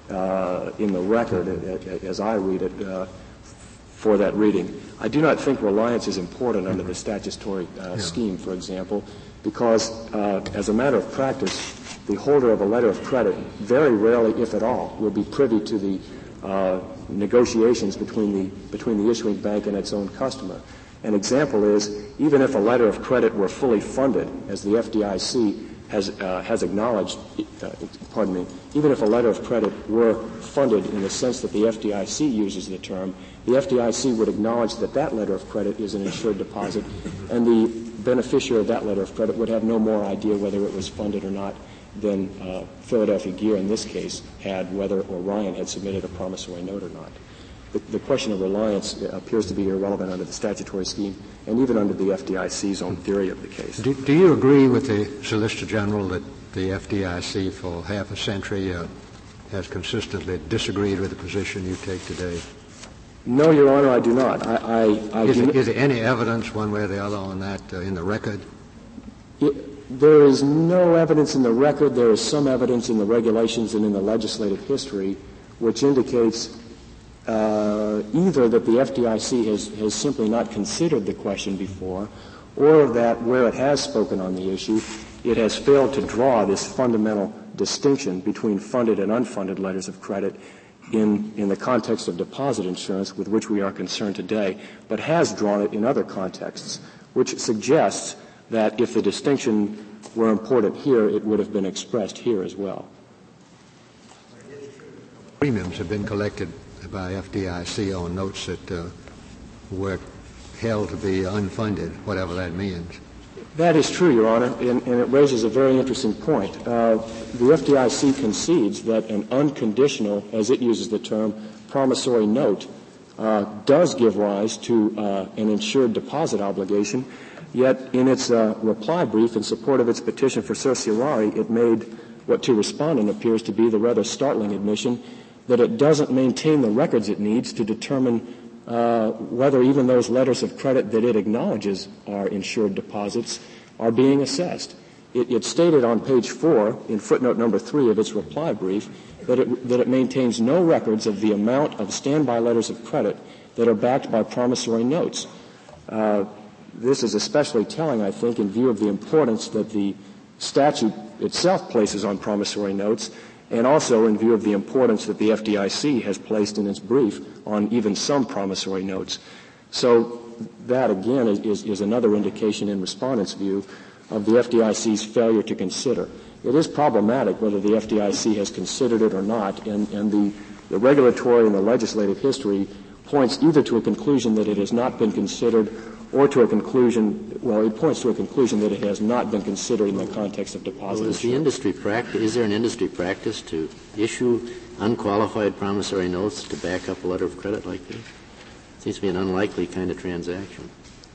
uh, in the record, as I read it, uh, for that reading. I do not think reliance is important under the statutory uh, scheme, for example, because uh, as a matter of practice, the holder of a letter of credit very rarely, if at all, will be privy to the uh, negotiations between the between the issuing bank and its own customer. An example is, even if a letter of credit were fully funded, as the F D I C has uh, has acknowledged, uh, pardon me, even if a letter of credit were funded in the sense that the F D I C uses the term, the F D I C would acknowledge that that letter of credit is an insured deposit, and the beneficiary of that letter of credit would have no more idea whether it was funded or not than uh, Philadelphia Gear in this case had whether Orion had submitted a promissory note or not. the, the question of reliance appears to be irrelevant under the statutory scheme and even under the F D I C's own theory of the case. Do, do you agree with the Solicitor General that the F D I C for half a century uh, has consistently disagreed with the position you take today? No, Your Honor, I do not. I, I, I is, do it, is there any evidence one way or the other on that uh, in the record? It, there is no evidence in the record. There is some evidence in the regulations and in the legislative history which indicates uh, either that the F D I C has, has simply not considered the question before, or that where it has spoken on the issue, it has failed to draw this fundamental distinction between funded and unfunded letters of credit in, in the context of deposit insurance with which we are concerned today, but has drawn it in other contexts, which suggests that if the distinction were important here, it would have been expressed here as well. Premiums have been collected by F D I C on notes that uh, were held to be unfunded, whatever that means. That is true, Your Honor, and, and it raises a very interesting point. Uh, the F D I C concedes that an unconditional, as it uses the term, promissory note uh, does give rise to uh, an insured deposit obligation, yet in its uh, reply brief in support of its petition for certiorari, it made what to respondent appears to be the rather startling admission that it doesn't maintain the records it needs to determine uh, whether even those letters of credit that it acknowledges are insured deposits are being assessed. It, it stated on page four, in footnote number three of its reply brief, that it, that it maintains no records of the amount of standby letters of credit that are backed by promissory notes. Uh, this is especially telling, I think, in view of the importance that the statute itself places on promissory notes, and also in view of the importance that the F D I C has placed in its brief on even some promissory notes. So that, again, is, is another indication in respondents' view of the F D I C's failure to consider. It is problematic whether the F D I C has considered it or not, and, and the, the regulatory and the legislative history points either to a conclusion that it has not been considered or to a conclusion, well, it points to a conclusion that it has not been considered in the context of deposit well, is the industry practice, is there an industry practice to issue unqualified promissory notes to back up a letter of credit like this? It seems to be an unlikely kind of transaction.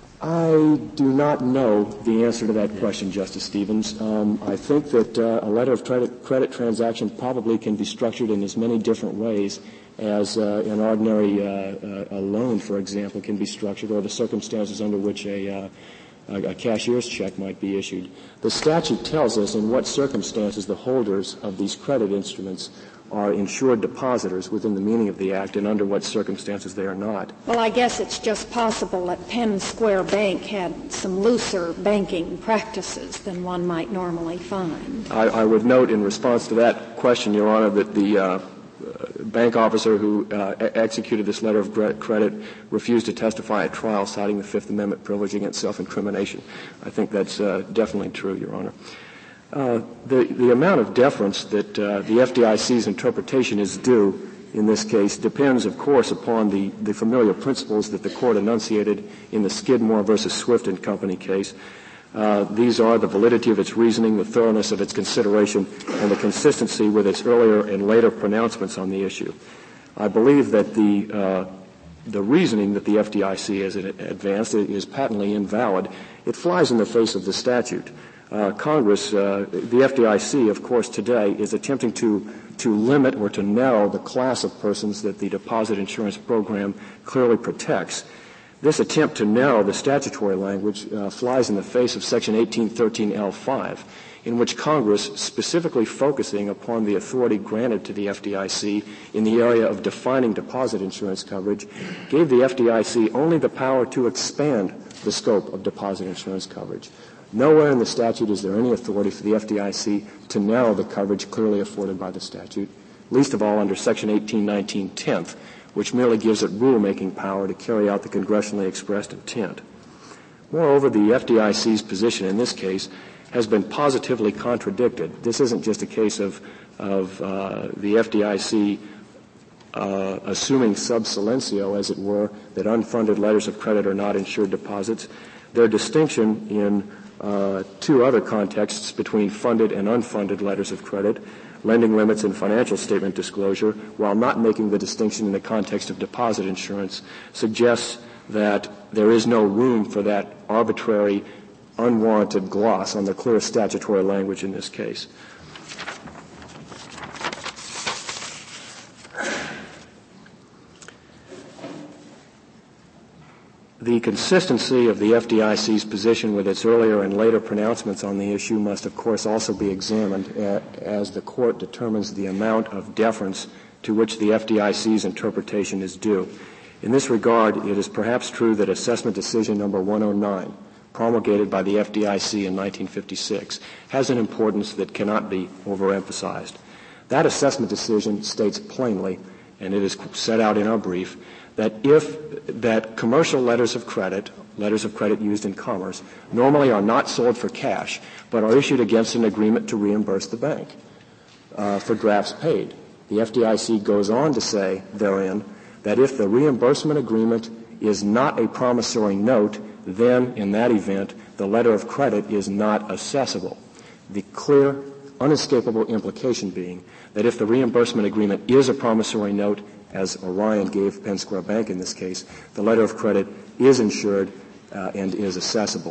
I do not know the answer to that yeah. question, Justice Stevens. Um, I think that uh, a letter of credit, credit transaction probably can be structured in as many different ways as uh, an ordinary uh, uh, a loan, for example, can be structured, or the circumstances under which a, uh, a, a cashier's check might be issued. The statute tells us in what circumstances the holders of these credit instruments are insured depositors within the meaning of the Act and under what circumstances they are not. Well, I guess it's just possible that Penn Square Bank had some looser banking practices than one might normally find. I, I would note in response to that question, Your Honor, that the uh, bank officer who uh, executed this letter of credit refused to testify at trial, citing the Fifth Amendment privilege against self-incrimination. I think that's uh, definitely true, Your Honor. Uh, the, the amount of deference that uh, the F D I C's interpretation is due in this case depends, of course, upon the, the familiar principles that the Court enunciated in the Skidmore versus Swift and Company case. Uh, these are the validity of its reasoning, the thoroughness of its consideration, and the consistency with its earlier and later pronouncements on the issue. I believe that the uh, the reasoning that the F D I C has advanced is patently invalid. It flies in the face of the statute. Uh, Congress, uh, the F D I C, of course, today is attempting to to limit or to narrow the class of persons that the deposit insurance program clearly protects. This attempt to narrow the statutory language uh, flies in the face of Section eighteen thirteen L five, in which Congress, specifically focusing upon the authority granted to the F D I C in the area of defining deposit insurance coverage, gave the F D I C only the power to expand the scope of deposit insurance coverage. Nowhere in the statute is there any authority for the F D I C to narrow the coverage clearly afforded by the statute, least of all under Section eighteen nineteen tenth, which merely gives it rulemaking power to carry out the congressionally expressed intent. Moreover, the F D I C's position in this case has been positively contradicted. This isn't just a case of, of uh, the F D I C uh, assuming sub silencio, as it were, that unfunded letters of credit are not insured deposits. Their distinction in uh, two other contexts between funded and unfunded letters of credit, lending limits and financial statement disclosure, while not making the distinction in the context of deposit insurance, suggests that there is no room for that arbitrary, unwarranted gloss on the clear statutory language in this case. The consistency of the F D I C's position with its earlier and later pronouncements on the issue must, of course, also be examined as the Court determines the amount of deference to which the F D I C's interpretation is due. In this regard, it is perhaps true that Assessment Decision Number one oh nine, promulgated by the F D I C in nineteen fifty-six, has an importance that cannot be overemphasized. That assessment decision states plainly, and it is set out in our brief, that if that commercial letters of credit, letters of credit used in commerce, normally are not sold for cash, but are issued against an agreement to reimburse the bank uh, for drafts paid. The F D I C goes on to say therein that if the reimbursement agreement is not a promissory note, then in that event the letter of credit is not assessable. The clear, unescapable implication being that if the reimbursement agreement is a promissory note, as Orion gave Penn Square Bank in this case, the letter of credit is insured uh, and is accessible.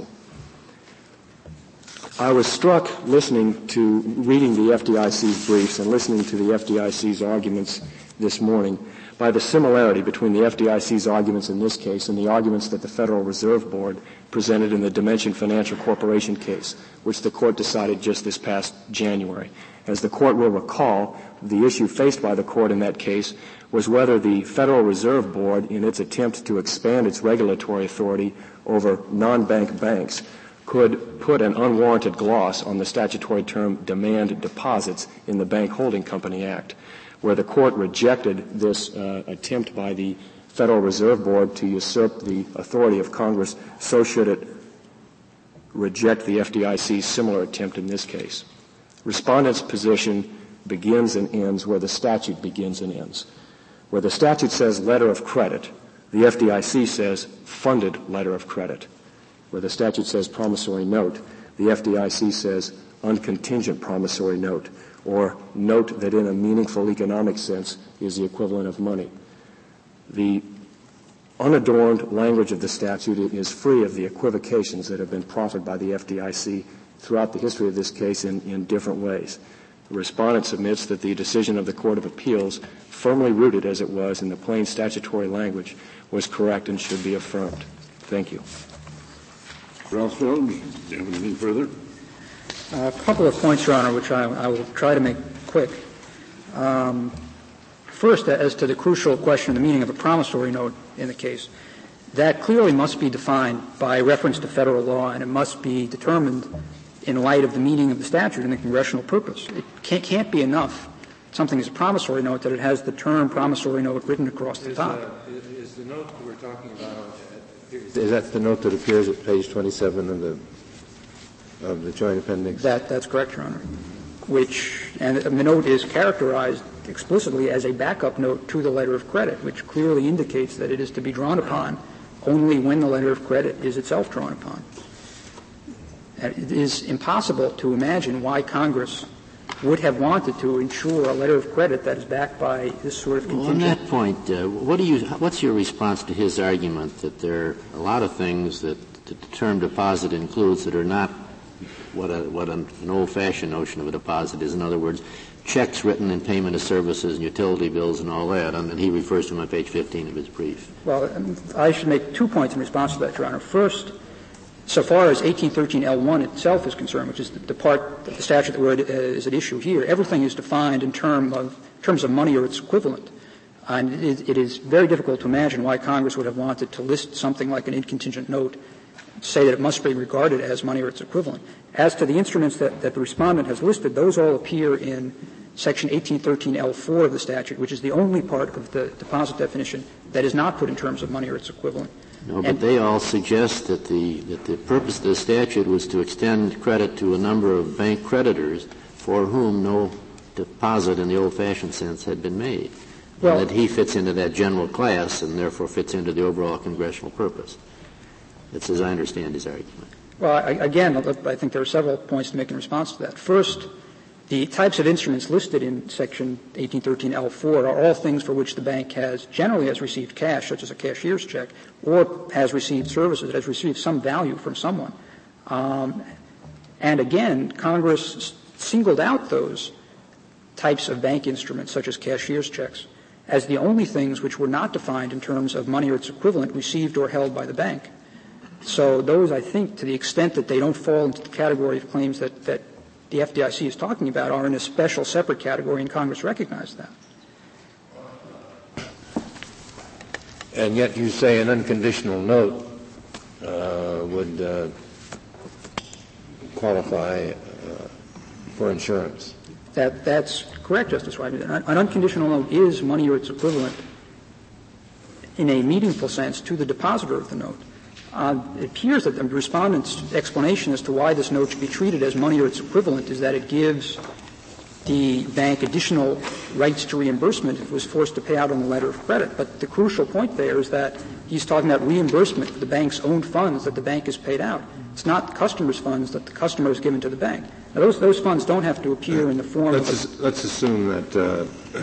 I was struck listening to, reading the F D I C's briefs and listening to the F D I C's arguments this morning by the similarity between the F D I C's arguments in this case and the arguments that the Federal Reserve Board presented in the Dimension Financial Corporation case, which the Court decided just this past January. As the Court will recall, the issue faced by the Court in that case was whether the Federal Reserve Board, in its attempt to expand its regulatory authority over non-bank banks, could put an unwarranted gloss on the statutory term demand deposits in the Bank Holding Company Act, where the Court rejected this uh, attempt by the Federal Reserve Board to usurp the authority of Congress. So should it reject the F D I C's similar attempt in this case. Respondent's position begins and ends where the statute begins and ends. Where the statute says letter of credit, the F D I C says funded letter of credit. Where the statute says promissory note, the F D I C says uncontingent promissory note, or note that in a meaningful economic sense is the equivalent of money. The unadorned language of the statute is free of the equivocations that have been proffered by the F D I C throughout the history of this case in, in different ways. The respondent submits that the decision of the Court of Appeals, firmly rooted as it was in the plain statutory language, was correct and should be affirmed. Thank you. Rothfeld, do you have anything further? A couple of points, Your Honor, which I, I will try to make quick. Um, first, as to the crucial question of the meaning of a promissory note in the case, that clearly must be defined by reference to federal law, and it must be determined in light of the meaning of the statute and the congressional purpose. It can't, can't be enough, something is a promissory note, that it has the term promissory note written across the is, top. Uh, is the note we're talking about, is that the note that appears at page twenty-seven of the of the joint appendix? That, that's correct, Your Honor. Which, and the note is characterized explicitly as a backup note to the letter of credit, which clearly indicates that it is to be drawn upon only when the letter of credit is itself drawn upon. And it is impossible to imagine why Congress would have wanted to insure a letter of credit that is backed by this sort of contingent. Well, on that point, uh, what do you, what's your response to his argument that there are a lot of things that the term deposit includes that are not what, a, what an, an old-fashioned notion of a deposit is? In other words, checks written in payment of services and utility bills and all that, and he refers to them on page fifteen of his brief. Well, I should make two points in response to that, Your Honor. First, so far as eighteen thirteen L one itself is concerned, which is the, the part of the statute that we're at, uh, is at issue here, everything is defined in term of, terms of money or its equivalent. And it, it is very difficult to imagine why Congress would have wanted to list something like an incontingent note, say that it must be regarded as money or its equivalent. As to the instruments that, that the respondent has listed, those all appear in Section eighteen thirteen L four of the statute, which is the only part of the deposit definition that is not put in terms of money or its equivalent. No, but and they all suggest that the that the purpose of the statute was to extend credit to a number of bank creditors for whom no deposit in the old-fashioned sense had been made. Well, and that he fits into that general class and therefore fits into the overall congressional purpose. That's as I understand his argument. Well, I, again, I think there are several points to make in response to that. First, the types of instruments listed in Section eighteen thirteen L four are all things for which the bank has generally has received cash, such as a cashier's check, or has received services, has received some value from someone. Um, and again, Congress singled out those types of bank instruments, such as cashier's checks, as the only things which were not defined in terms of money or its equivalent received or held by the bank. So those, I think, to the extent that they don't fall into the category of claims that, that the F D I C is talking about, are in a special separate category, and Congress recognized that. And yet you say an unconditional note uh, would uh, qualify uh, for insurance. That, that's correct, Justice White. An, an unconditional note is money or its equivalent in a meaningful sense to the depositor of the note. Uh, it appears that the respondent's explanation as to why this note should be treated as money or its equivalent is that it gives the bank additional rights to reimbursement if it was forced to pay out on the letter of credit. But the crucial point there is that he's talking about reimbursement for the bank's own funds that the bank has paid out. It's not the customer's funds that the customer has given to the bank. Now, those, those funds don't have to appear in the form let's of a, let's assume that uh,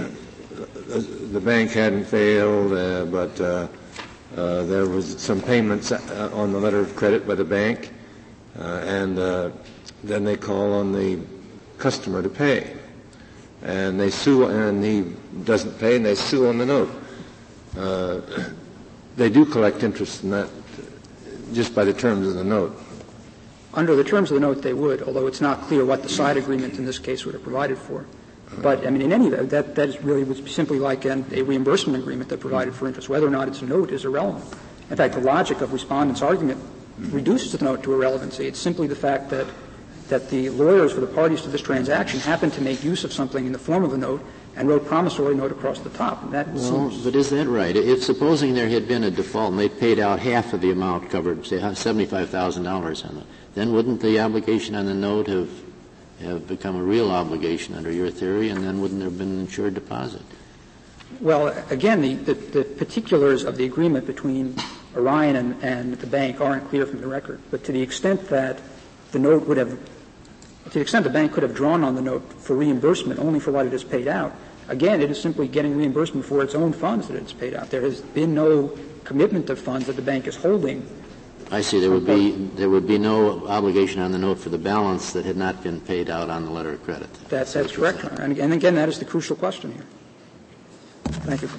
the bank hadn't failed, uh, but uh, Uh, there was some payments uh, on the letter of credit by the bank, uh, and uh, then they call on the customer to pay. And they sue, and he doesn't pay, and they sue on the note. Uh, they do collect interest in that just by the terms of the note. Under the terms of the note, they would, although it's not clear what the side agreement in this case would have provided for. But, I mean, in any event, that, that is really was simply like an, a reimbursement agreement that provided for interest. Whether or not it's a note is irrelevant. In fact, the logic of Respondent's argument reduces the note to irrelevancy. It's simply the fact that, that the lawyers for the parties to this transaction happened to make use of something in the form of a note and wrote promissory note across the top. And that well, seems but is that right? If supposing there had been a default and they paid out half of the amount covered, say seventy-five thousand dollars on it, then wouldn't the obligation on the note have have become a real obligation under your theory, and then wouldn't there have been an insured deposit? Well, again, the, the, the particulars of the agreement between Orion and, and the bank aren't clear from the record. But to the extent that the note would have, to the extent the bank could have drawn on the note for reimbursement only for what it has paid out, again, it is simply getting reimbursement for its own funds that it's paid out. There has been no commitment of funds that the bank is holding. I see. There would be there would be no obligation on the note for the balance that had not been paid out on the letter of credit. That's, that's correct. And, and again, that is the crucial question here. Thank you.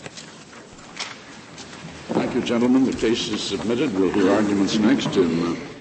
Thank you, gentlemen. The case is submitted. We'll hear arguments next in uh,